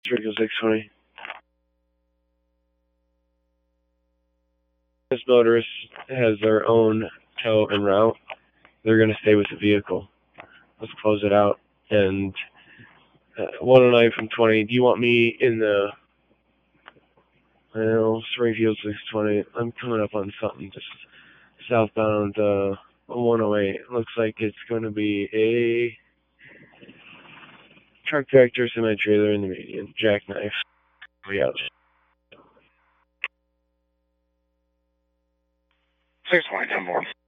Springfield 620. This motorist has their own tow and route. They're going to stay with the vehicle. Let's close it out. And 109 from 20. Do you want me in the Springfield 620? I'm coming up on something just southbound 108. Looks like it's going to be a truck tractor semi-trailer in the median. Jackknife. We out. 620, 10 more.